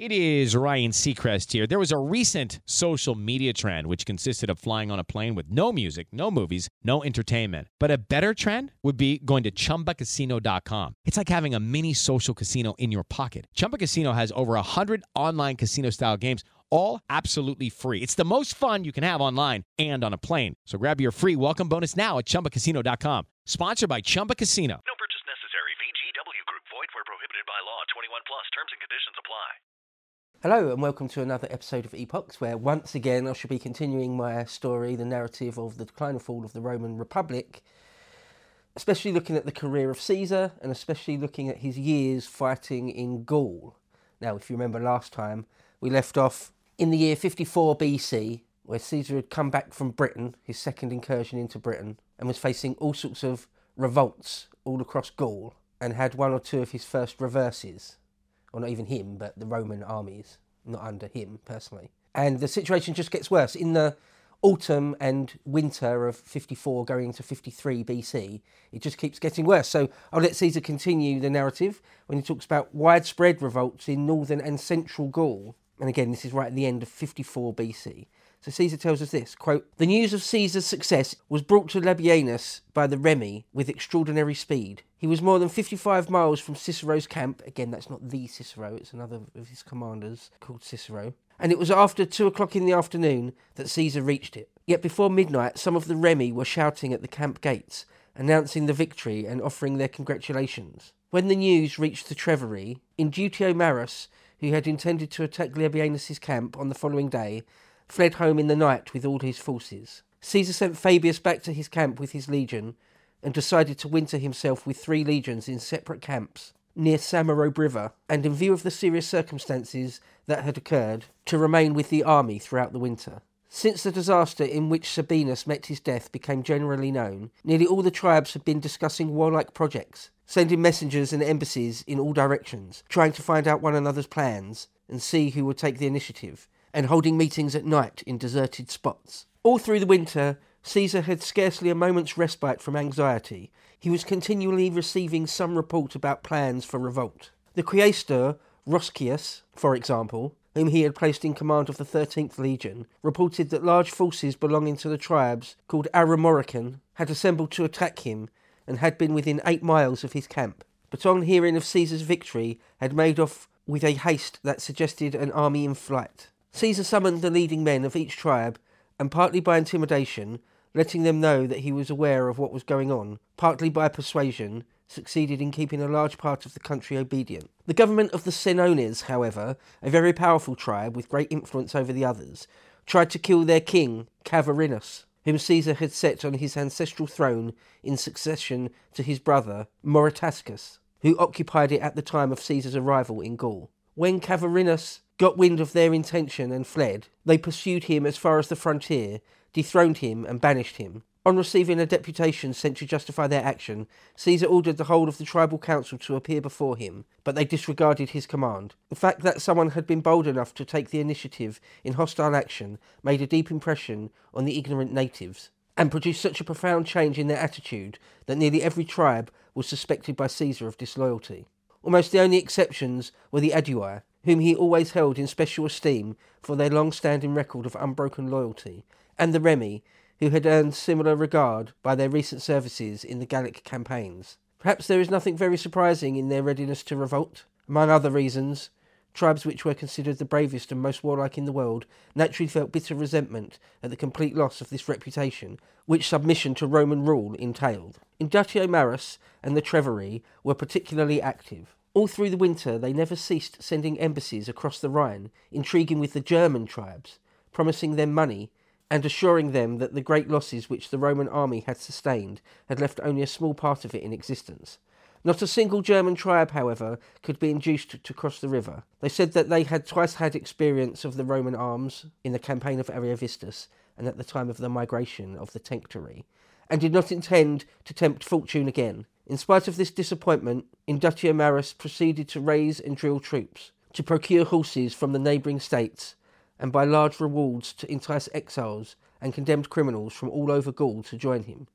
It is Ryan Seacrest here. There was a recent social media trend which consisted of flying on a plane with no music, no movies, no entertainment. But a better trend would be going to ChumbaCasino.com. It's like having a mini social casino in your pocket. Chumba Casino has over 100 online casino-style games, all absolutely free. It's the most fun you can have online and on a plane. So grab your free welcome bonus now at ChumbaCasino.com. Sponsored by Chumba Casino. No purchase necessary. VGW Group. Void where prohibited by law. 21 plus. Terms and conditions apply. Hello and welcome to another episode of Epochs, where once again I shall be continuing my story, the narrative of the decline and fall of the Roman Republic, especially looking at the career of Caesar and especially looking at his years fighting in Gaul. Now, if you remember last time, we left off in the year 54 BC, where Caesar had come back from Britain, his second incursion into Britain, and was facing all sorts of revolts all across Gaul, and had one or two of his first reverses. Well, not even him, but the Roman armies, not under him personally. And the situation just gets worse. In the autumn and winter of 54 going into 53 BC, it just keeps getting worse. So I'll let Caesar continue the narrative when he talks about widespread revolts in northern and central Gaul. And again, this is right at the end of 54 BC. So Caesar tells us this, quote, "The news of Caesar's success was brought to Labienus by the Remi with extraordinary speed. He was more than 55 miles from Cicero's camp." Again, that's not the Cicero, it's another of his commanders called Cicero. "And it was after 2 o'clock in the afternoon that Caesar reached it. Yet before midnight, some of the Remi were shouting at the camp gates, announcing the victory and offering their congratulations. When the news reached the Treveri, Indutio Marus, who had intended to attack Labienus' camp on the following day, fled home in the night with all his forces. Caesar sent Fabius back to his camp with his legion and decided to winter himself with 3 legions in separate camps near Samarobe River, and in view of the serious circumstances that had occurred, to remain with the army throughout the winter. Since the disaster in which Sabinus met his death became generally known, nearly all the tribes had been discussing warlike projects, sending messengers and embassies in all directions, trying to find out one another's plans and see who would take the initiative, and holding meetings at night in deserted spots. All through the winter, Caesar had scarcely a moment's respite from anxiety. He was continually receiving some report about plans for revolt. The quaestor, Roscius, for example, whom he had placed in command of the 13th Legion, reported that large forces belonging to the tribes called Aramorican had assembled to attack him and had been within 8 miles of his camp, but on hearing of Caesar's victory had made off with a haste that suggested an army in flight. Caesar summoned the leading men of each tribe, and partly by intimidation, letting them know that he was aware of what was going on, partly by persuasion, succeeded in keeping a large part of the country obedient. The government of the Senones, however, a very powerful tribe with great influence over the others, tried to kill their king, Cavarinus, whom Caesar had set on his ancestral throne in succession to his brother, Moritascus, who occupied it at the time of Caesar's arrival in Gaul. When Cavarinus got wind of their intention and fled, they pursued him as far as the frontier, dethroned him and banished him. On receiving a deputation sent to justify their action, Caesar ordered the whole of the tribal council to appear before him, but they disregarded his command. The fact that someone had been bold enough to take the initiative in hostile action made a deep impression on the ignorant natives, and produced such a profound change in their attitude that nearly every tribe was suspected by Caesar of disloyalty. Almost the only exceptions were the Aedui, whom he always held in special esteem for their long-standing record of unbroken loyalty, and the Remi, who had earned similar regard by their recent services in the Gallic campaigns. Perhaps there is nothing very surprising in their readiness to revolt. Among other reasons, tribes which were considered the bravest and most warlike in the world naturally felt bitter resentment at the complete loss of this reputation, which submission to Roman rule entailed. Indutio Marus and the Treveri were particularly active. All through the winter they never ceased sending embassies across the Rhine, intriguing with the German tribes, promising them money, and assuring them that the great losses which the Roman army had sustained had left only a small part of it in existence. Not a single German tribe, however, could be induced to cross the river. They said that they had twice had experience of the Roman arms in the campaign of Ariovistus and at the time of the migration of the Tencteri, and did not intend to tempt fortune again. In spite of this disappointment, Indutio Marus proceeded to raise and drill troops, to procure horses from the neighbouring states, and by large rewards to entice exiles and condemned criminals from all over Gaul to join him.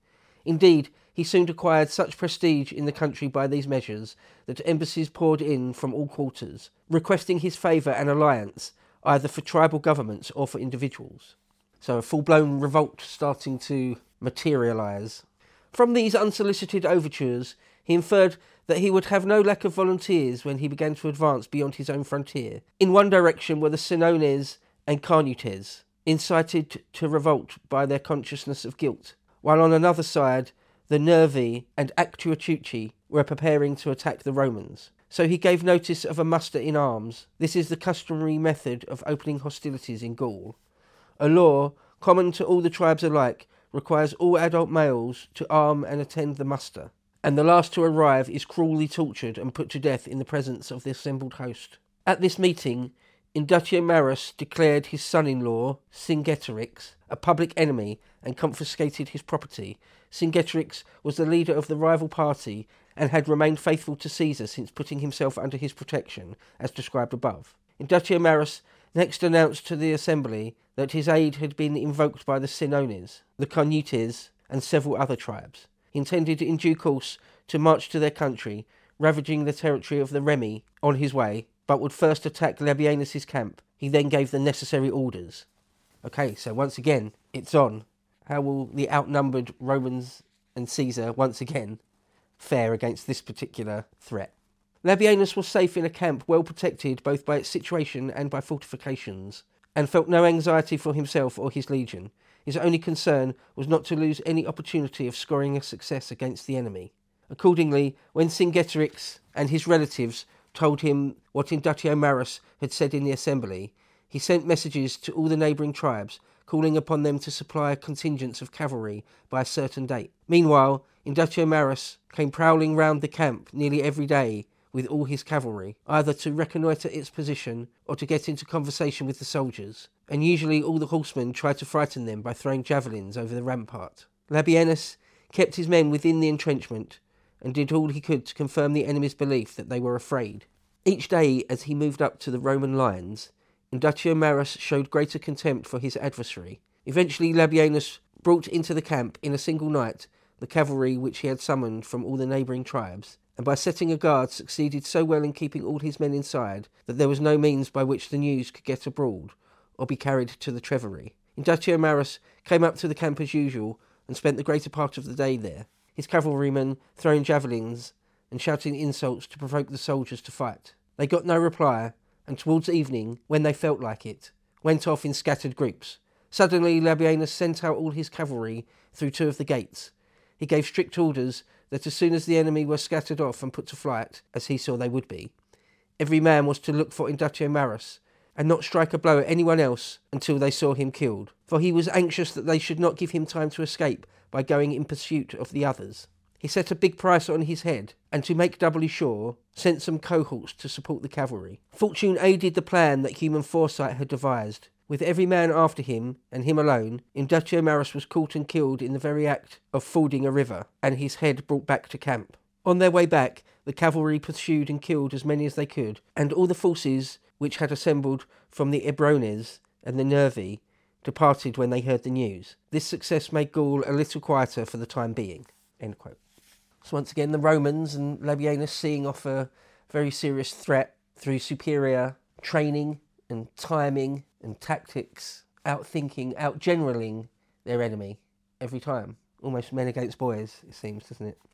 Indeed, he soon acquired such prestige in the country by these measures that embassies poured in from all quarters, requesting his favour and alliance either for tribal governments or for individuals. So a full-blown revolt starting to materialise. From these unsolicited overtures, he inferred that he would have no lack of volunteers when he began to advance beyond his own frontier. In one direction were the Senones and Carnutes, incited to revolt by their consciousness of guilt, while on another side the Nervi and Actuatucci were preparing to attack the Romans. So he gave notice of a muster in arms. This is the customary method of opening hostilities in Gaul. A law, common to all the tribes alike, requires all adult males to arm and attend the muster, and the last to arrive is cruelly tortured and put to death in the presence of the assembled host. At this meeting, Indutiomarus declared his son-in-law, Cingetorix, a public enemy and confiscated his property. Cingetorix was the leader of the rival party and had remained faithful to Caesar since putting himself under his protection, as described above. Indutiomarus next announced to the assembly that his aid had been invoked by the Senones, the Carnutes, and several other tribes. He intended in due course to march to their country, ravaging the territory of the Remi on his way, but would first attack Labienus' camp. He then gave the necessary orders. Okay, so once again, it's on. How will the outnumbered Romans and Caesar once again fare against this particular threat? Labienus was safe in a camp well protected both by its situation and by fortifications, and felt no anxiety for himself or his legion. His only concern was not to lose any opportunity of scoring a success against the enemy. Accordingly, when Cingetorix and his relatives told him what Indutiomarus had said in the assembly, he sent messages to all the neighbouring tribes, calling upon them to supply contingents of cavalry by a certain date. Meanwhile, Indutiomarus came prowling round the camp nearly every day with all his cavalry, either to reconnoitre its position or to get into conversation with the soldiers, and usually all the horsemen tried to frighten them by throwing javelins over the rampart. Labienus kept his men within the entrenchment and did all he could to confirm the enemy's belief that they were afraid. Each day, as he moved up to the Roman lines, Indutiomarus showed greater contempt for his adversary. Eventually, Labienus brought into the camp in a single night the cavalry which he had summoned from all the neighbouring tribes, and by setting a guard succeeded so well in keeping all his men inside that there was no means by which the news could get abroad or be carried to the Treveri. Indutiomarus came up to the camp as usual and spent the greater part of the day there, his cavalrymen throwing javelins and shouting insults to provoke the soldiers to fight. They got no reply, and towards evening, when they felt like it, went off in scattered groups. Suddenly Labienus sent out all his cavalry through two of the gates. He gave strict orders that as soon as the enemy were scattered off and put to flight, as he saw they would be, every man was to look for Indutiomarus and not strike a blow at anyone else until they saw him killed, for he was anxious that they should not give him time to escape by going in pursuit of the others. He set a big price on his head, and to make doubly sure, sent some cohorts to support the cavalry. Fortune aided the plan that human foresight had devised. With every man after him, and him alone, Indutiomarus was caught and killed in the very act of fording a river, and his head brought back to camp. On their way back, the cavalry pursued and killed as many as they could, and all the forces which had assembled from the Ebrones and the Nervi departed when they heard the news. This success made Gaul a little quieter for the time being." End quote. So once again, the Romans and Labienus seeing off a very serious threat through superior training and timing and tactics, outthinking, outgeneraling their enemy every time. Almost men against boys, it seems, doesn't it?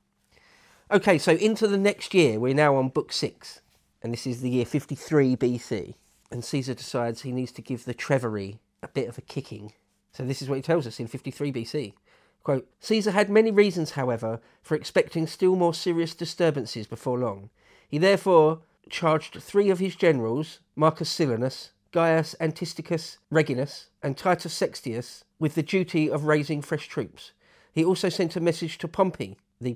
Okay, so into the next year, we're now on book 6, and this is the year 53 BC, and Caesar decides he needs to give the Treveri a bit of a kicking. So this is what he tells us in 53 BC. Quote, "Caesar had many reasons, however, for expecting still more serious disturbances before long. He therefore charged 3 of his generals, Marcus Silanus, Gaius Antisticus Reginus, and Titus Sextius, with the duty of raising fresh troops. He also sent a message to Pompey,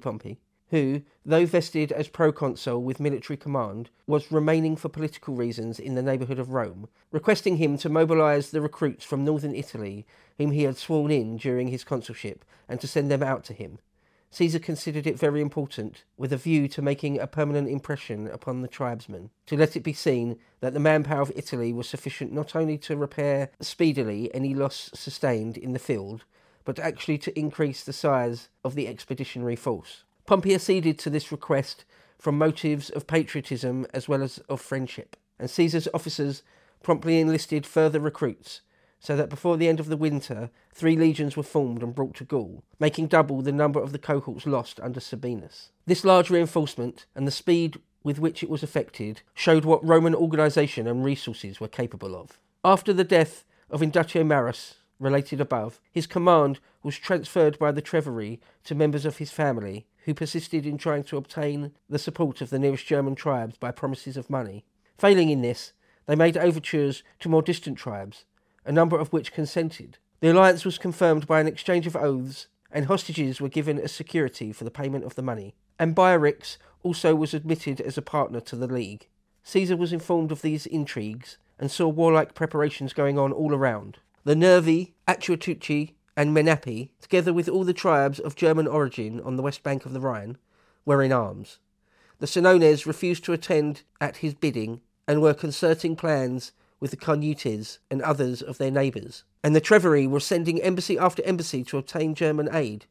who, though vested as proconsul with military command, was remaining for political reasons in the neighbourhood of Rome, requesting him to mobilise the recruits from northern Italy, whom he had sworn in during his consulship, and to send them out to him. Caesar considered it very important, with a view to making a permanent impression upon the tribesmen, to let it be seen that the manpower of Italy was sufficient not only to repair speedily any loss sustained in the field, but actually to increase the size of the expeditionary force. Pompey acceded to this request from motives of patriotism as well as of friendship, and Caesar's officers promptly enlisted further recruits, so that before the end of the winter 3 legions were formed and brought to Gaul, making double the number of the cohorts lost under Sabinus. This large reinforcement, and the speed with which it was effected, showed what Roman organisation and resources were capable of. After the death of Inductio Marus, related above, his command was transferred by the Treveri to members of his family, who persisted in trying to obtain the support of the nearest German tribes by promises of money. Failing in this, they made overtures to more distant tribes, a number of which consented. The alliance was confirmed by an exchange of oaths, and hostages were given as security for the payment of the money. Ambiorix also was admitted as a partner to the League. Caesar was informed of these intrigues, and saw warlike preparations going on all around. The Nervi, Atuatuci, and Menapi, together with all the tribes of German origin on the west bank of the Rhine, were in arms. The Senones refused to attend at his bidding, and were concerting plans with the Carnutes and others of their neighbours, and the Treveri were sending embassy after embassy to obtain German aid.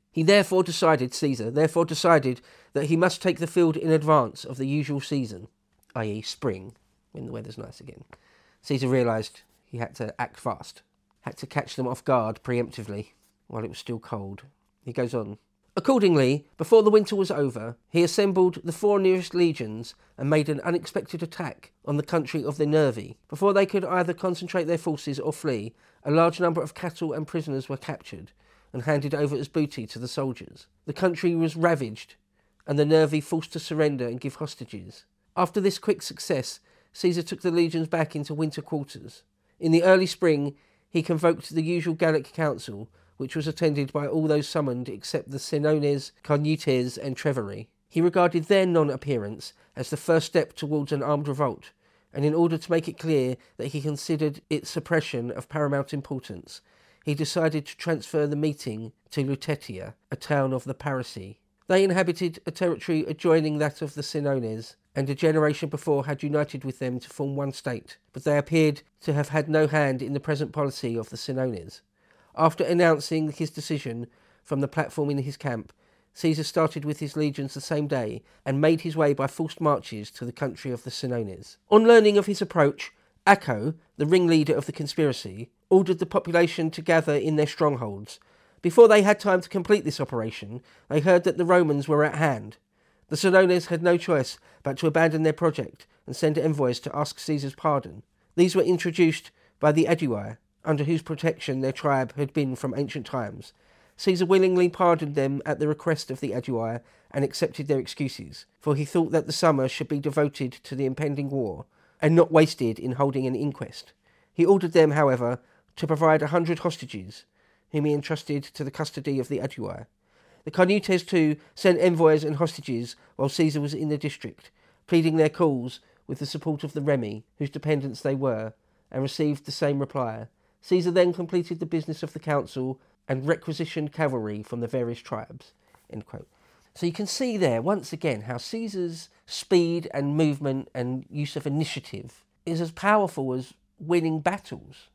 Caesar therefore decided that he must take the field in advance of the usual season, i.e. spring, when the weather's nice again. Caesar realised he had to act fast, had to catch them off guard preemptively while it was still cold. He goes on. Accordingly, before the winter was over, he assembled the 4 nearest legions and made an unexpected attack on the country of the Nervi. Before they could either concentrate their forces or flee, a large number of cattle and prisoners were captured and handed over as booty to the soldiers. The country was ravaged, and the Nervi forced to surrender and give hostages. After this quick success, Caesar took the legions back into winter quarters. In the early spring, he convoked the usual Gallic council, which was attended by all those summoned except the Senones, Carnutes, and Treveri. He regarded their non-appearance as the first step towards an armed revolt, and in order to make it clear that he considered its suppression of paramount importance, he decided to transfer the meeting to Lutetia, a town of the Parisii. They inhabited a territory adjoining that of the Senones, and a generation before had united with them to form one state, but they appeared to have had no hand in the present policy of the Senones. After announcing his decision from the platform in his camp, Caesar started with his legions the same day and made his way by forced marches to the country of the Senones. On learning of his approach, Acco, the ringleader of the conspiracy, ordered the population to gather in their strongholds. Before they had time to complete this operation, they heard that the Romans were at hand. The Senones had no choice but to abandon their project and send envoys to ask Caesar's pardon. These were introduced by the Aedui, under whose protection their tribe had been from ancient times. Caesar willingly pardoned them at the request of the Aedui and accepted their excuses, for he thought that the summer should be devoted to the impending war and not wasted in holding an inquest. He ordered them, however, to provide 100 hostages, whom he entrusted to the custody of the Aedui. The Carnutes too sent envoys and hostages while Caesar was in the district, pleading their cause with the support of the Remi, whose dependents they were, and received the same reply. Caesar then completed the business of the council and requisitioned cavalry from the various tribes. End quote. So you can see there, once again, how Caesar's speed and movement and use of initiative is as powerful as winning battles.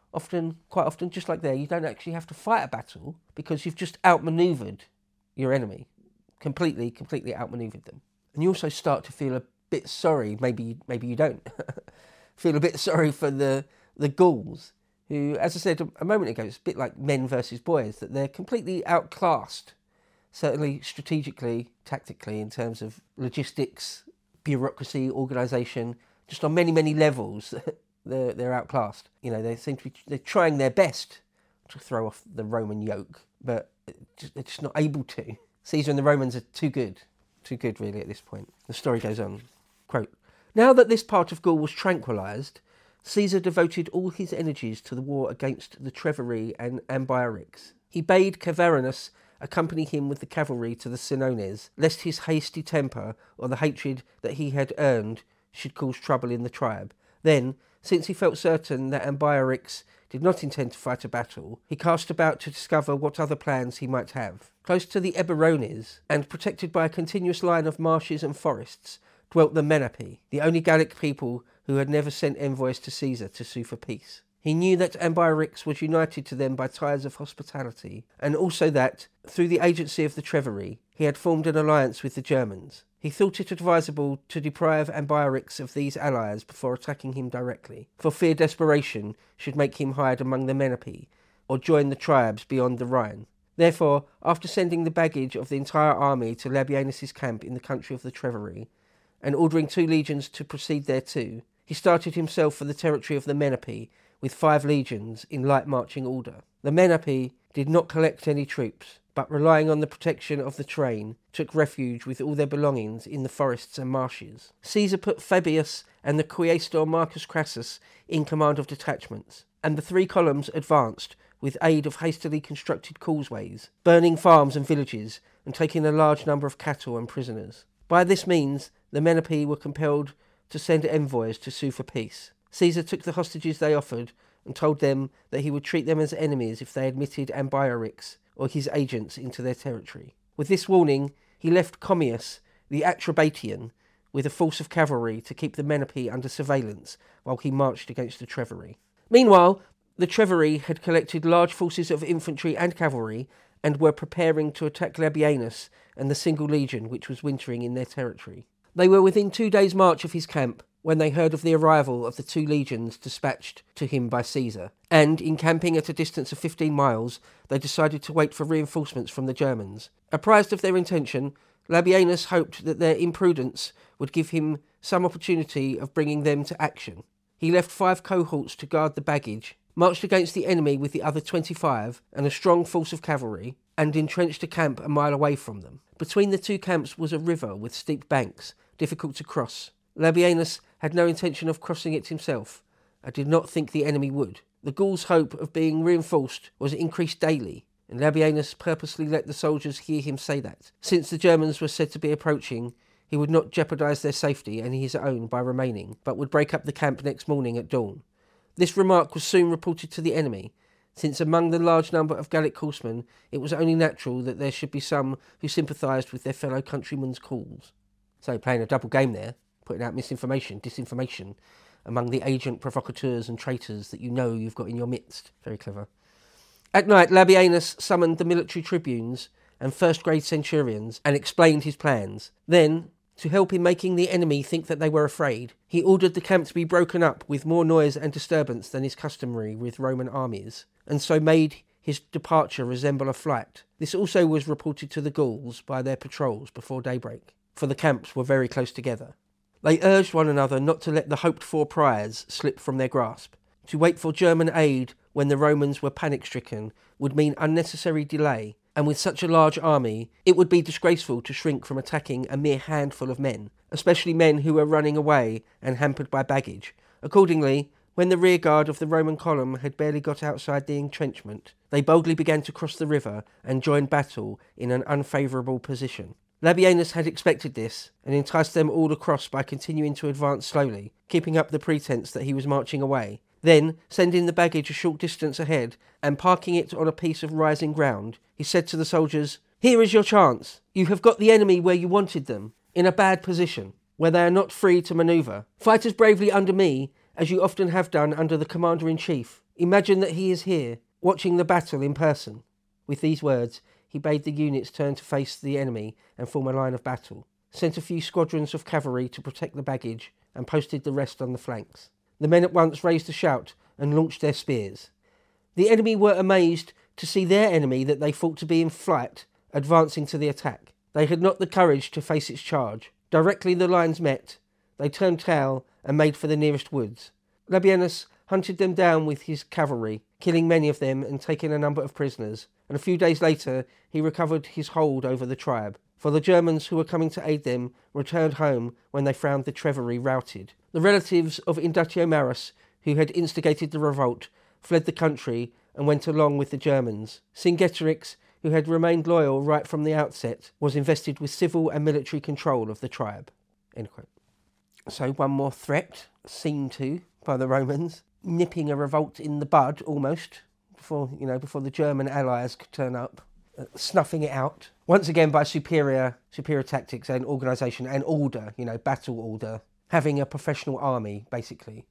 Quite often, just like there, you don't actually have to fight a battle because you've just outmaneuvered your enemy. Completely outmaneuvered them. And you also start to feel a bit sorry, maybe you don't, feel a bit sorry for the Gauls, who, as I said a moment ago, it's a bit like men versus boys, that they're completely outclassed, certainly strategically, tactically, in terms of logistics, bureaucracy, organisation, just on many, many levels, they're outclassed. You know, they seem to be they're trying their best to throw off the Roman yoke, but they're just not able to. Caesar and the Romans are too good really at this point. The story goes on. Quote, "Now that this part of Gaul was tranquillised, Caesar devoted all his energies to the war against the Treveri and Ambiorix. He bade Cavarinus accompany him with the cavalry to the Senones, lest his hasty temper or the hatred that he had earned should cause trouble in the tribe. Then, since he felt certain that Ambiorix did not intend to fight a battle, he cast about to discover what other plans he might have. Close to the Eburones, and protected by a continuous line of marshes and forests, dwelt the Menapi, the only Gallic people who had never sent envoys to Caesar to sue for peace. He knew that Ambiorix was united to them by ties of hospitality, and also that, through the agency of the Treveri, he had formed an alliance with the Germans. He thought it advisable to deprive Ambiorix of these allies before attacking him directly, for fear desperation should make him hide among the Menapii, or join the tribes beyond the Rhine. Therefore, after sending the baggage of the entire army to Labienus's camp in the country of the Treveri, and ordering 2 legions to proceed thereto, he started himself for the territory of the Menapii, with 5 legions in light marching order. The Menapii did not collect any troops, but relying on the protection of the terrain, took refuge with all their belongings in the forests and marshes. Caesar put Fabius and the quaestor Marcus Crassus in command of detachments, and the 3 columns advanced with aid of hastily constructed causeways, burning farms and villages, and taking a large number of cattle and prisoners. By this means, the Menapii were compelled to send envoys to sue for peace. Caesar took the hostages they offered and told them that he would treat them as enemies if they admitted Ambiorix or his agents into their territory. With this warning, he left Commius, the Atrebatian, with a force of cavalry to keep the Menapii under surveillance while he marched against the Treveri. Meanwhile, the Treveri had collected large forces of infantry and cavalry and were preparing to attack Labienus and the single legion which was wintering in their territory. They were within 2 days' march of his camp when they heard of the arrival of the 2 legions dispatched to him by Caesar, and, encamping at a distance of 15 miles, they decided to wait for reinforcements from the Germans. Apprised of their intention, Labienus hoped that their imprudence would give him some opportunity of bringing them to action. He left 5 cohorts to guard the baggage, marched against the enemy with the other 25 and a strong force of cavalry, and entrenched a camp a mile away from them. Between the 2 camps was a river with steep banks, difficult to cross. Labienus had no intention of crossing it himself, and did not think the enemy would. The Gauls' hope of being reinforced was increased daily, and Labienus purposely let the soldiers hear him say that, since the Germans were said to be approaching, he would not jeopardise their safety and his own by remaining, but would break up the camp next morning at dawn. This remark was soon reported to the enemy, since among the large number of Gallic horsemen it was only natural that there should be some who sympathised with their fellow countrymen's cause. So playing a double game there, putting out misinformation, disinformation, among the agent provocateurs and traitors that you know you've got in your midst. Very clever. At night, Labienus summoned the military tribunes and first-grade centurions and explained his plans. Then, to help in making the enemy think that they were afraid, he ordered the camp to be broken up with more noise and disturbance than is customary with Roman armies, and so made his departure resemble a flight. This also was reported to the Gauls by their patrols before daybreak, for the camps were very close together. They urged one another not to let the hoped-for prize slip from their grasp. To wait for German aid when the Romans were panic-stricken would mean unnecessary delay, and with such a large army, it would be disgraceful to shrink from attacking a mere handful of men, especially men who were running away and hampered by baggage. Accordingly, when the rearguard of the Roman column had barely got outside the entrenchment, they boldly began to cross the river and join battle in an unfavourable position. Labienus had expected this, and enticed them all across by continuing to advance slowly, keeping up the pretence that he was marching away. Then, sending the baggage a short distance ahead, and parking it on a piece of rising ground, he said to the soldiers, "Here is your chance. You have got the enemy where you wanted them, in a bad position, where they are not free to manoeuvre. Fight as bravely under me, as you often have done under the Commander-in-Chief. Imagine that he is here, watching the battle in person." With these words, he bade the units turn to face the enemy and form a line of battle, sent a few squadrons of cavalry to protect the baggage, and posted the rest on the flanks. The men at once raised a shout and launched their spears. The enemy were amazed to see their enemy that they thought to be in flight advancing to the attack. They had not the courage to face its charge. Directly the lines met, they turned tail and made for the nearest woods. Labienus hunted them down with his cavalry, killing many of them and taking a number of prisoners, and a few days later he recovered his hold over the tribe, for the Germans who were coming to aid them returned home when they found the Treveri routed. The relatives of Inductio Marus, who had instigated the revolt, fled the country and went along with the Germans. Cingetorix, who had remained loyal right from the outset, was invested with civil and military control of the tribe. End quote. So one more threat, seen to by the Romans, nipping a revolt in the bud almost, before the German allies could turn up, snuffing it out. Once again by superior tactics and organisation and order, battle order, having a professional army, basically.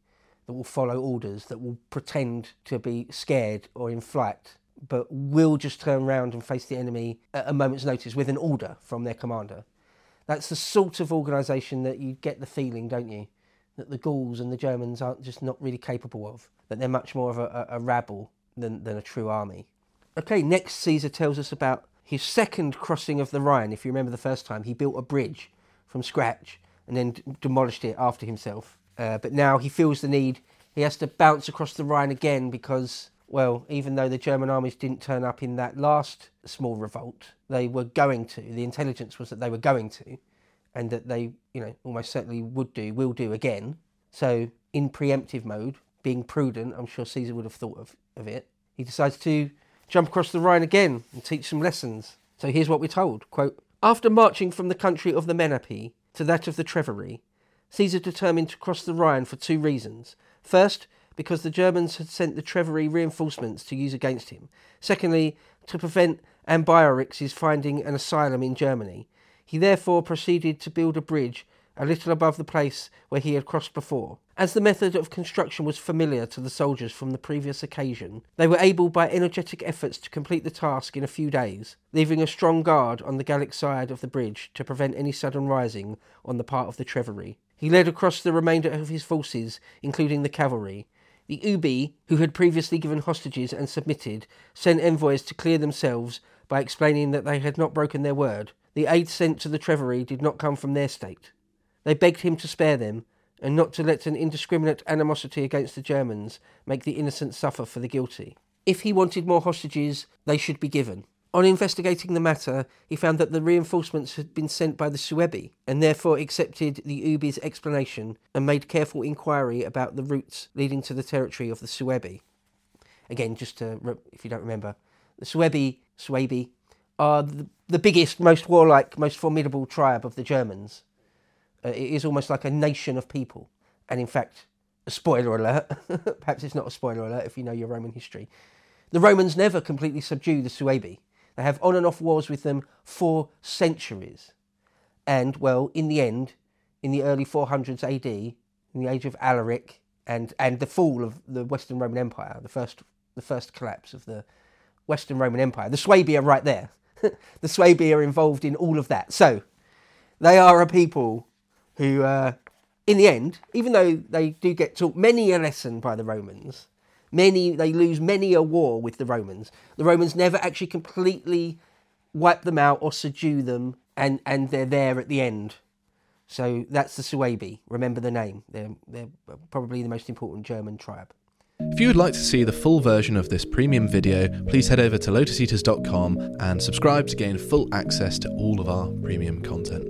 that will follow orders, that will pretend to be scared or in flight, but will just turn around and face the enemy at a moment's notice with an order from their commander. That's the sort of organisation that you get the feeling, don't you, that the Gauls and the Germans aren't just not really capable of, that they're much more of a rabble than a true army. Okay, next Caesar tells us about his second crossing of the Rhine. If you remember the first time, he built a bridge from scratch and then demolished it after himself. But now he feels the need, he has to bounce across the Rhine again because, well, even though the German armies didn't turn up in that last small revolt, they were going to. The intelligence was that they were going to, and that they, almost certainly will do again. So in preemptive mode, being prudent, I'm sure Caesar would have thought of it, he decides to jump across the Rhine again and teach some lessons. So here's what we're told, quote, "After marching from the country of the Menapii to that of the Treveri, Caesar determined to cross the Rhine for 2 reasons. First, because the Germans had sent the Treveri reinforcements to use against him. Secondly, to prevent Ambiorix's finding an asylum in Germany. He therefore proceeded to build a bridge a little above the place where he had crossed before. As the method of construction was familiar to the soldiers from the previous occasion, they were able by energetic efforts to complete the task in a few days, leaving a strong guard on the Gallic side of the bridge to prevent any sudden rising on the part of the Treveri. He led across the remainder of his forces, including the cavalry. The Ubii, who had previously given hostages and submitted, sent envoys to clear themselves by explaining that they had not broken their word. The aid sent to the Treveri did not come from their state. They begged him to spare them, and not to let an indiscriminate animosity against the Germans make the innocent suffer for the guilty. If he wanted more hostages, they should be given. On investigating the matter, he found that the reinforcements had been sent by the Suebi, and therefore accepted the Ubi's explanation and made careful inquiry about the routes leading to the territory of the Suebi. Again, just to, if you don't remember, the Suebi are the biggest, most warlike, most formidable tribe of the Germans. It is almost like a nation of people. And in fact, a spoiler alert, perhaps it's not a spoiler alert if you know your Roman history, the Romans never completely subdue the Suebi. They have on and off wars with them for centuries. And, well, in the end, in the early 400s AD, in the age of Alaric and the fall of the Western Roman Empire, the first collapse of the Western Roman Empire, the Suebi are right there. The Suebi are involved in all of that. So, they are a people who, in the end, even though they do get taught many a lesson by the Romans, they lose many a war with the Romans never actually completely wipe them out or subdue them, and they're there at the end. So that's the Suebi. Remember the name. They're probably the most important German tribe. If you would like to see the full version of this premium video, please head over to lotuseaters.com and subscribe to gain full access to all of our premium content.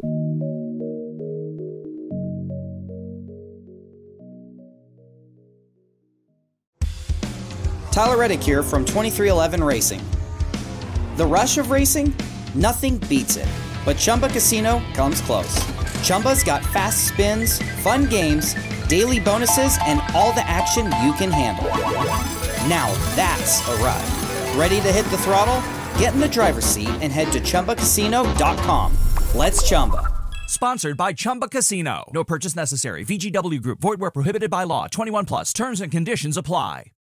Tyler Reddick here from 2311 Racing. The rush of racing? Nothing beats it. But Chumba Casino comes close. Chumba's got fast spins, fun games, daily bonuses, and all the action you can handle. Now that's a ride. Ready to hit the throttle? Get in the driver's seat and head to ChumbaCasino.com. Let's Chumba. Sponsored by Chumba Casino. No purchase necessary. VGW Group. Void where prohibited by law. 21 plus. Terms and conditions apply.